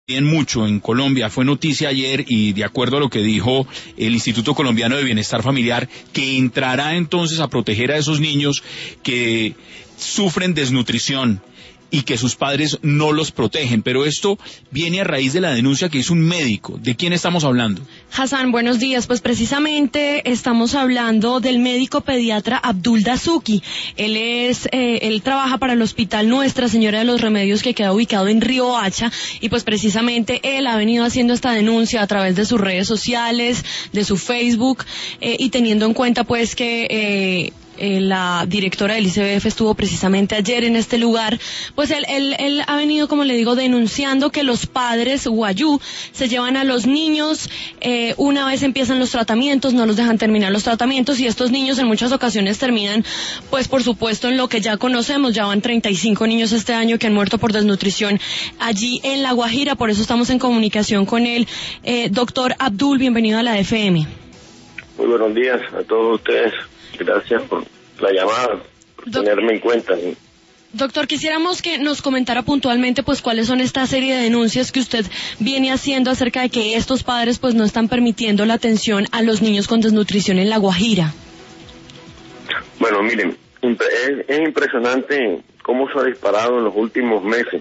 mucho en Colombia, fue noticia ayer y de acuerdo a lo que dijo el Instituto Colombiano de Bienestar Familiar, que entrará entonces a proteger a esos niños que sufren desnutrición y que sus padres no los protegen, pero esto viene a raíz de la denuncia que hizo un médico. ¿De quién estamos hablando? Hassan, buenos días. Pues precisamente estamos hablando del médico pediatra Abdul Dasuki. Él trabaja para el Hospital Nuestra Señora de los Remedios, que queda ubicado en Riohacha, y pues precisamente él ha venido haciendo esta denuncia a través de sus redes sociales, de su Facebook, y teniendo en cuenta pues que la directora del ICBF estuvo precisamente ayer en este lugar, pues él ha venido, como le digo, denunciando que los padres guayú se llevan a los niños, una vez empiezan los tratamientos, no los dejan terminar los tratamientos, y estos niños en muchas ocasiones terminan, pues por supuesto, en lo que ya conocemos. Ya van 35 niños este año que han muerto por desnutrición allí en La Guajira. Por eso estamos en comunicación con él. Doctor Abdul, bienvenido a la FM. Muy buenos días a todos ustedes. Gracias por la llamada, por tenerme en cuenta. Doctor, quisiéramos que nos comentara puntualmente pues cuáles son esta serie de denuncias que usted viene haciendo acerca de que estos padres pues no están permitiendo la atención a los niños con desnutrición en La Guajira. Bueno, miren, es impresionante cómo se ha disparado en los últimos meses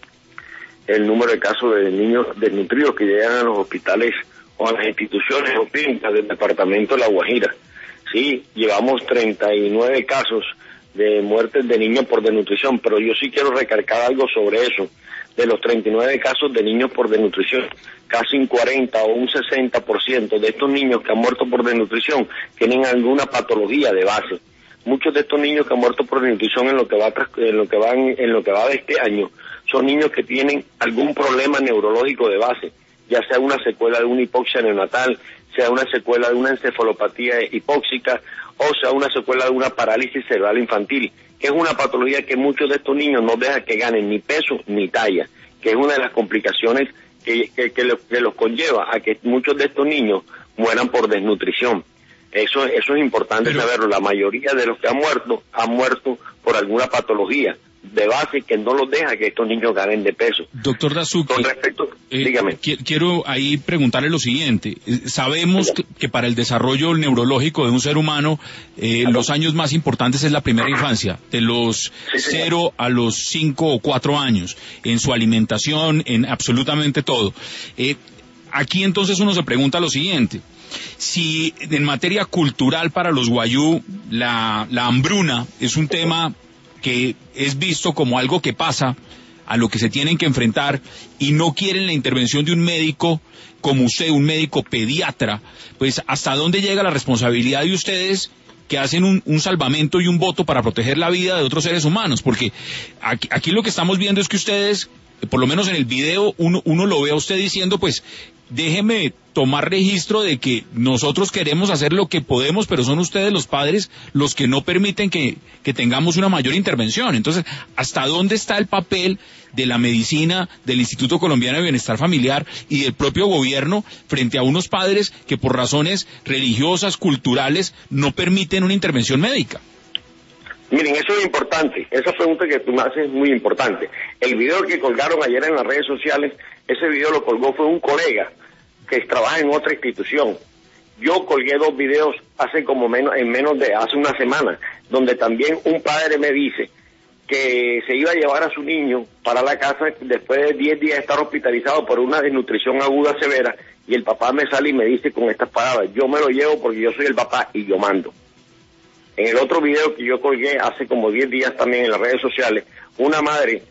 el número de casos de niños desnutridos que llegan a los hospitales o a las instituciones o clínicas del departamento de La Guajira. Sí, llevamos 39 casos de muertes de niños por desnutrición, pero yo sí quiero recalcar algo sobre eso. De los 39 casos de niños por desnutrición, casi un 40 o un 60% de estos niños que han muerto por desnutrición tienen alguna patología de base. Muchos de estos niños que han muerto por desnutrición en lo que va de este año son niños que tienen algún problema neurológico de base, ya sea una secuela de una hipoxia neonatal, sea una secuela de una encefalopatía hipóxica, o sea una secuela de una parálisis cerebral infantil, que es una patología que muchos de estos niños no deja que ganen ni peso ni talla, que es una de las complicaciones que los conlleva a que muchos de estos niños mueran por desnutrición. Eso es importante saberlo. La mayoría de los que han muerto por alguna patología de base que no los deja que estos niños ganen de peso. Doctor Dasuki, con respecto, dígame. Quiero ahí preguntarle lo siguiente. Sabemos que para el desarrollo neurológico de un ser humano, los años más importantes es la primera infancia, de los 0 a los 5 o 4 años, en su alimentación, en absolutamente todo. Aquí entonces uno se pregunta lo siguiente: si en materia cultural para los guayú la hambruna es un tema que es visto como algo que pasa, a lo que se tienen que enfrentar, y no quieren la intervención de un médico como usted, un médico pediatra, pues ¿hasta dónde llega la responsabilidad de ustedes que hacen un salvamento y un voto para proteger la vida de otros seres humanos? Porque aquí lo que estamos viendo es que ustedes, por lo menos en el video, uno lo ve a usted diciendo, pues, déjeme tomar registro de que nosotros queremos hacer lo que podemos, pero son ustedes los padres los que no permiten que tengamos una mayor intervención. Entonces, ¿hasta dónde está el papel de la medicina, del Instituto Colombiano de Bienestar Familiar y del propio gobierno frente a unos padres que por razones religiosas, culturales, no permiten una intervención médica? Miren, eso es importante. Esa pregunta que tú me haces es muy importante. El video que colgaron ayer en las redes sociales, ese video lo colgó fue un colega que trabaja en otra institución. Yo colgué 2 videos hace hace una semana, donde también un padre me dice que se iba a llevar a su niño para la casa después de 10 días de estar hospitalizado por una desnutrición aguda severa, y el papá me sale y me dice con estas palabras: yo me lo llevo porque yo soy el papá y yo mando. En el otro video que yo colgué hace como 10 días también en las redes sociales, una madre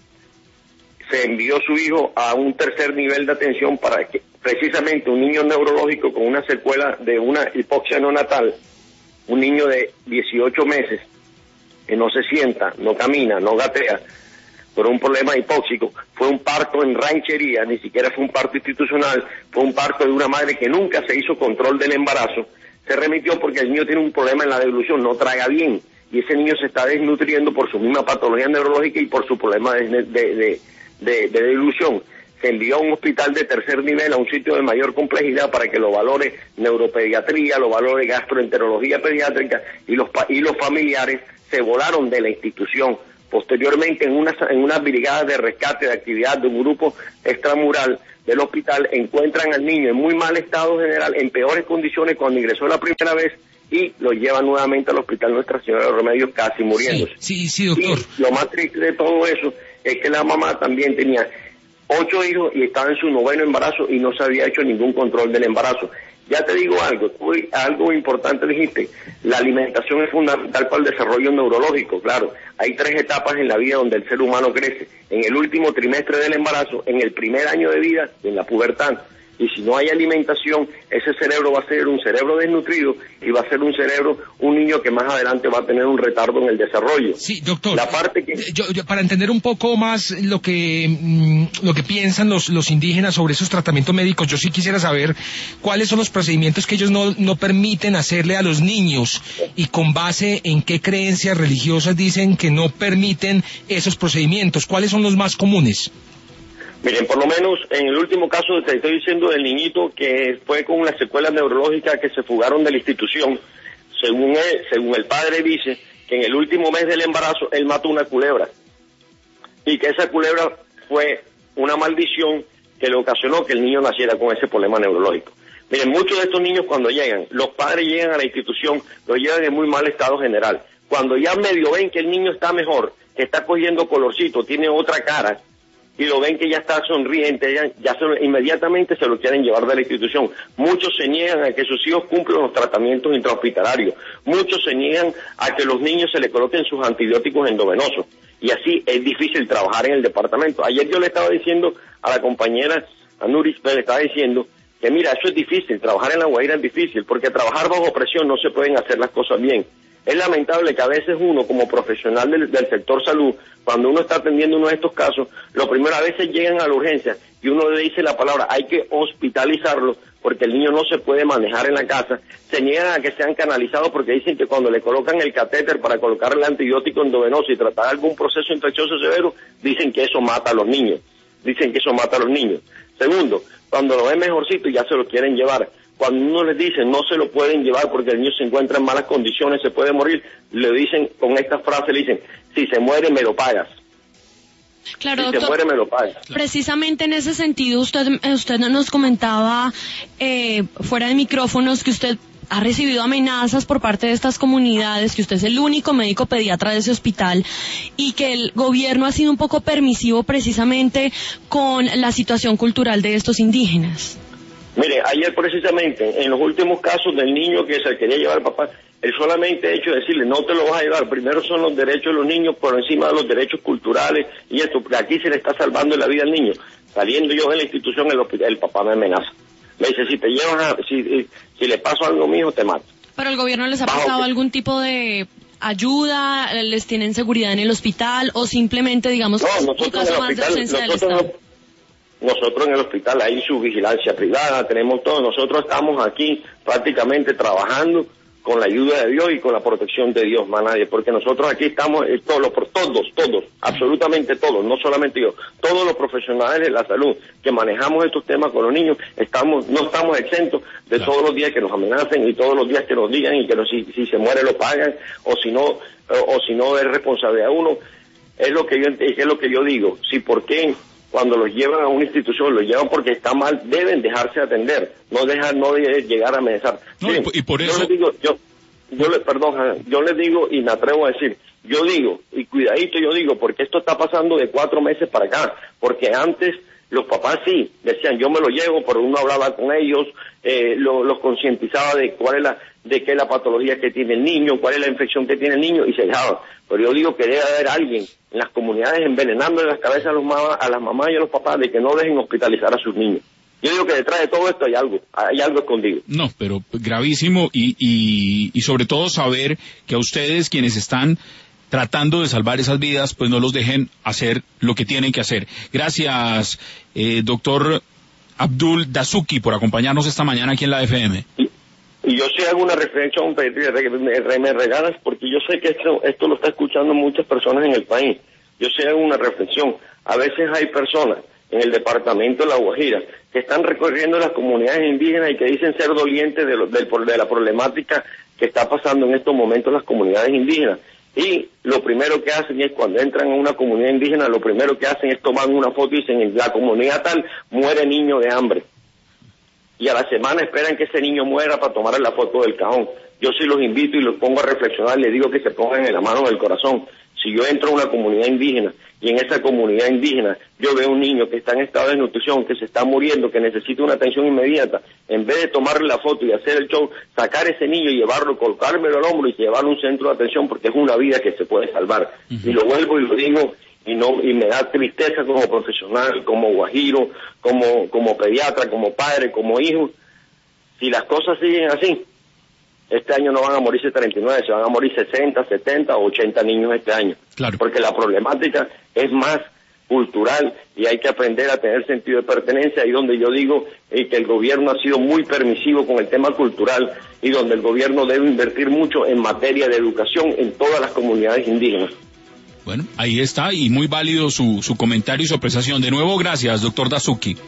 se envió a su hijo a un tercer nivel de atención para que precisamente un niño neurológico con una secuela de una hipoxia neonatal, un niño de 18 meses que no se sienta, no camina, no gatea, por un problema hipóxico. Fue un parto en ranchería, ni siquiera fue un parto institucional, fue un parto de una madre que nunca se hizo control del embarazo. Se remitió porque el niño tiene un problema en la deglución, no traga bien, y ese niño se está desnutriendo por su misma patología neurológica y por su problema de deglución. Se envió a un hospital de tercer nivel, a un sitio de mayor complejidad, para que lo valore neuropediatría, lo valore gastroenterología pediátrica, y los familiares se volaron de la institución Posteriormente, en unas brigadas de rescate, de actividad de un grupo extramural del hospital, encuentran al niño en muy mal estado general, en peores condiciones cuando ingresó la primera vez, y lo llevan nuevamente al hospital Nuestra Señora de los Remedios, casi muriéndose. Sí, doctor. Y lo más triste de todo eso es que la mamá también tenía 8 hijos y estaba en su 9º embarazo y no se había hecho ningún control del embarazo. Ya te digo algo importante dijiste, la alimentación es fundamental para el desarrollo neurológico, claro. Hay 3 etapas en la vida donde el ser humano crece: en el último trimestre del embarazo, en el primer año de vida, en la pubertad. Y si no hay alimentación, ese cerebro va a ser un cerebro desnutrido y va a ser un niño que más adelante va a tener un retardo en el desarrollo. Sí, doctor. La parte que... yo, para entender un poco más lo que piensan los indígenas sobre esos tratamientos médicos, yo sí quisiera saber cuáles son los procedimientos que ellos no permiten hacerle a los niños y con base en qué creencias religiosas dicen que no permiten esos procedimientos. ¿Cuáles son los más comunes? Miren, por lo menos en el último caso te estoy diciendo del niñito que fue con las secuelas neurológicas que se fugaron de la institución. Según el padre dice que en el último mes del embarazo él mató una culebra y que esa culebra fue una maldición que le ocasionó que el niño naciera con ese problema neurológico. Miren, muchos de estos niños cuando llegan, los padres llegan a la institución, los llevan en muy mal estado general. Cuando ya medio ven que el niño está mejor, que está cogiendo colorcito, tiene otra cara, y lo ven que ya está sonriente, inmediatamente se lo quieren llevar de la institución. Muchos se niegan a que sus hijos cumplan los tratamientos intrahospitalarios. Muchos se niegan a que los niños se le coloquen sus antibióticos endovenosos. Y así es difícil trabajar en el departamento. Ayer yo le estaba diciendo a la compañera, a Nuris, le estaba diciendo que mira, eso es difícil, trabajar en La Guaira es difícil, porque trabajar bajo presión no se pueden hacer las cosas bien. Es lamentable que a veces uno, como profesional del sector salud, cuando uno está atendiendo uno de estos casos, lo primero a veces llegan a la urgencia y uno le dice la palabra, hay que hospitalizarlo porque el niño no se puede manejar en la casa, se niegan a que sean canalizados porque dicen que cuando le colocan el catéter para colocarle el antibiótico endovenoso y tratar algún proceso infeccioso severo, dicen que eso mata a los niños. Segundo, cuando lo ven mejorcito ya se lo quieren llevar. Cuando uno les dice no se lo pueden llevar porque el niño se encuentra en malas condiciones, se puede morir, le dicen con esta frase, le dicen, si se muere me lo pagas. Claro, si doctor, se muere me lo pagas. Precisamente en ese sentido usted nos comentaba fuera de micrófonos que usted ha recibido amenazas por parte de estas comunidades, que usted es el único médico pediatra de ese hospital y que el gobierno ha sido un poco permisivo precisamente con la situación cultural de estos indígenas. Mire, ayer precisamente, en los últimos casos del niño que se quería llevar al papá, el solamente hecho de decirle, no te lo vas a llevar, primero son los derechos de los niños por encima de los derechos culturales, y esto, porque aquí se le está salvando la vida al niño. Saliendo yo de la institución, el papá me amenaza. Me dice, si te llevas si le paso algo mío, te mato. ¿Pero el gobierno les ha prestado algún tipo de ayuda? ¿Les tienen seguridad en el hospital? ¿O simplemente, digamos, no, un caso más de ausencia del Estado? Nosotros en el hospital hay su vigilancia privada, tenemos todo. Nosotros estamos aquí prácticamente trabajando con la ayuda de Dios y con la protección de Dios, más nadie, porque nosotros aquí estamos, todos, absolutamente todos, no solamente yo, todos los profesionales de la salud que manejamos estos temas con los niños, no estamos exentos de todos los días que nos amenacen y todos los días que nos digan y que si se muere lo pagan, o si no es responsabilidad de uno. Es lo que yo digo, ¿por qué? Cuando los llevan a una institución, los llevan porque está mal, deben dejarse atender, no llegar a amenazar. No, sí, y por eso... Yo les digo y me atrevo a decir, yo digo, y cuidadito yo digo, porque esto está pasando de 4 meses para acá, porque antes los papás sí, decían yo me lo llevo, pero uno hablaba con ellos, los concientizaba de de qué es la patología que tiene el niño, cuál es la infección que tiene el niño, y se dejaban. Pero yo digo que debe haber alguien en las comunidades envenenando en las cabezas a las mamás y a los papás de que no dejen hospitalizar a sus niños. Yo digo que detrás de todo esto hay algo escondido. No, pero gravísimo y sobre todo saber que a ustedes quienes están tratando de salvar esas vidas, pues no los dejen hacer lo que tienen que hacer. Gracias, doctor Abdul Dasuki, por acompañarnos esta mañana aquí en la FM. Y yo sí hago una reflexión, me regalas, porque yo sé que esto lo está escuchando muchas personas en el país. Yo sí hago una reflexión. A veces hay personas en el departamento de La Guajira que están recorriendo las comunidades indígenas y que dicen ser dolientes de la problemática que está pasando en estos momentos en las comunidades indígenas. Y lo primero que hacen es, cuando entran en una comunidad indígena, lo primero que hacen es tomar una foto y dicen, en la comunidad tal muere niño de hambre. Y a la semana esperan que ese niño muera para tomarle la foto del cajón. Yo sí los invito y los pongo a reflexionar, les digo que se pongan en la mano del corazón. Si yo entro a una comunidad indígena y en esa comunidad indígena yo veo un niño que está en estado de desnutrición, que se está muriendo, que necesita una atención inmediata, en vez de tomarle la foto y hacer el show, sacar ese niño y llevarlo, colocármelo al hombro y llevarlo a un centro de atención, porque es una vida que se puede salvar. Y lo vuelvo y lo digo, y me da tristeza como profesional, como guajiro, como pediatra, como padre, como hijo. Si las cosas siguen así, este año no van a morirse 39, se van a morir 60, 70 o 80 niños este año. Claro. Porque la problemática es más cultural y hay que aprender a tener sentido de pertenencia, y donde yo digo que el gobierno ha sido muy permisivo con el tema cultural, y donde el gobierno debe invertir mucho en materia de educación en todas las comunidades indígenas. Bueno, ahí está, y muy válido su comentario y su apreciación. De nuevo, gracias, doctor Dasuki.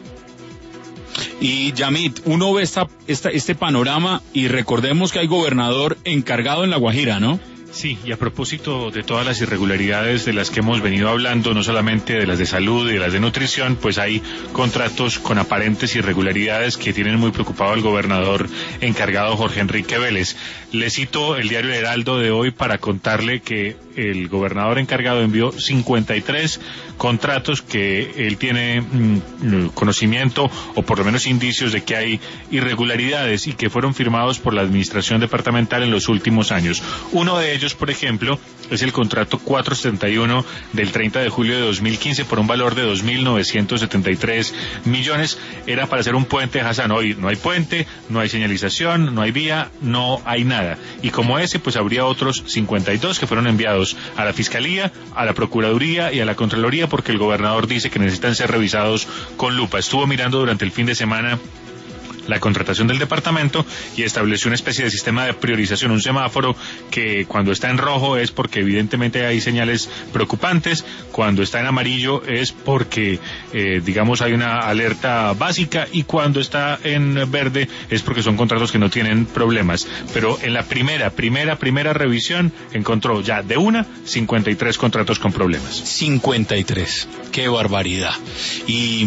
Y Yamit, uno ve este panorama y recordemos que hay gobernador encargado en La Guajira, ¿no? Sí, y a propósito de todas las irregularidades de las que hemos venido hablando, no solamente de las de salud y de las de nutrición, pues hay contratos con aparentes irregularidades que tienen muy preocupado al gobernador encargado Jorge Enrique Vélez. Le cito el diario El Heraldo de hoy para contarle que el gobernador encargado envió 53 contratos que él tiene conocimiento o por lo menos indicios de que hay irregularidades y que fueron firmados por la administración departamental en los últimos años. Uno de ellos, por ejemplo, es el contrato 471 del 30 de julio de 2015 por un valor de 2.973 millones. Era para hacer un puente de Hassan. Hoy no hay puente, no hay señalización, no hay vía, no hay nada. Y como ese, pues habría otros 52 que fueron enviados a la Fiscalía, a la Procuraduría y a la Contraloría, porque el gobernador dice que necesitan ser revisados con lupa. Estuvo mirando durante el fin de semana la contratación del departamento y estableció una especie de sistema de priorización, un semáforo que cuando está en rojo es porque evidentemente hay señales preocupantes, cuando está en amarillo es porque digamos hay una alerta básica, y cuando está en verde es porque son contratos que no tienen problemas. Pero en la primera revisión encontró ya de 53 contratos con problemas. 53, qué barbaridad. Y